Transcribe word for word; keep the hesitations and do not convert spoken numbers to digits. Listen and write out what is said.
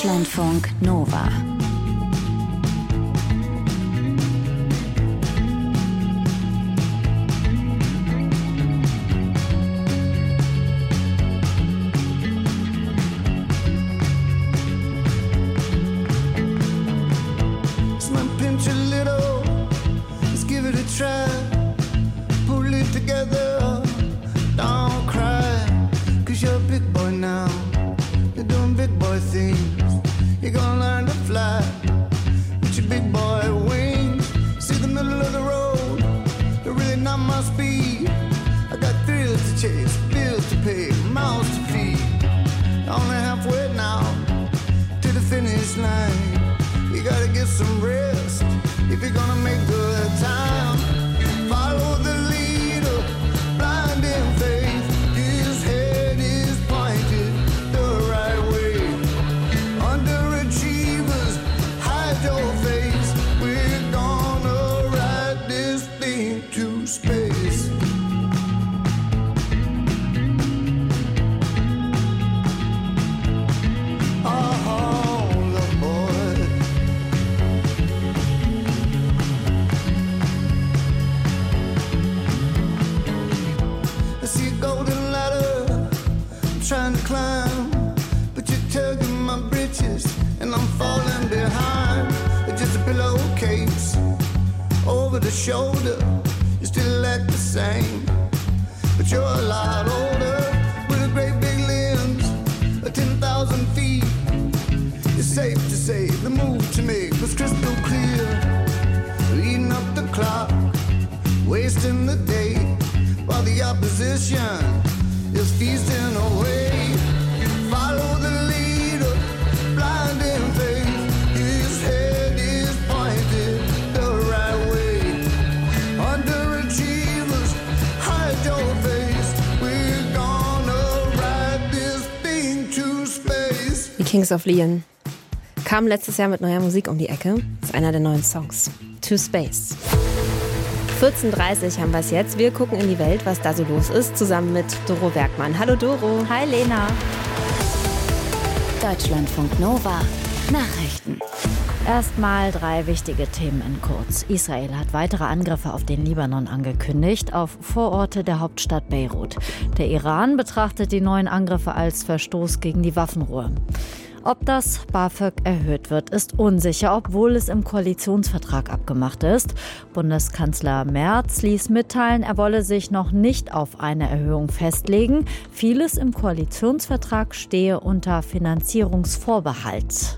Deutschlandfunk Nova. Shoulder, you still act the same, but you're a lot older with a great big limbs, a ten thousand feet. It's safe to say the move to make was crystal clear. Eating up the clock, wasting the day, while the opposition is feasting away. Follow the leader, blind in faith. His head is pointed the right way. Underachievers, hide your face. We're gonna ride this thing to space. Die Kings of Leon kamen letztes Jahr mit neuer Musik um die Ecke. Das ist einer der neuen Songs. To Space. vierzehn Uhr dreißig haben wir es jetzt. Wir gucken in die Welt, was da so los ist, zusammen mit Doro Werkmann. Hallo Doro. Hi Lena. Deutschlandfunk Nova. Nachrichten. Erstmal drei wichtige Themen in kurz. Israel hat weitere Angriffe auf den Libanon angekündigt, auf Vororte der Hauptstadt Beirut. Der Iran betrachtet die neuen Angriffe als Verstoß gegen die Waffenruhe. Ob das BAföG erhöht wird, ist unsicher, obwohl es im Koalitionsvertrag abgemacht ist. Bundeskanzler Merz ließ mitteilen, er wolle sich noch nicht auf eine Erhöhung festlegen. Vieles im Koalitionsvertrag stehe unter Finanzierungsvorbehalt.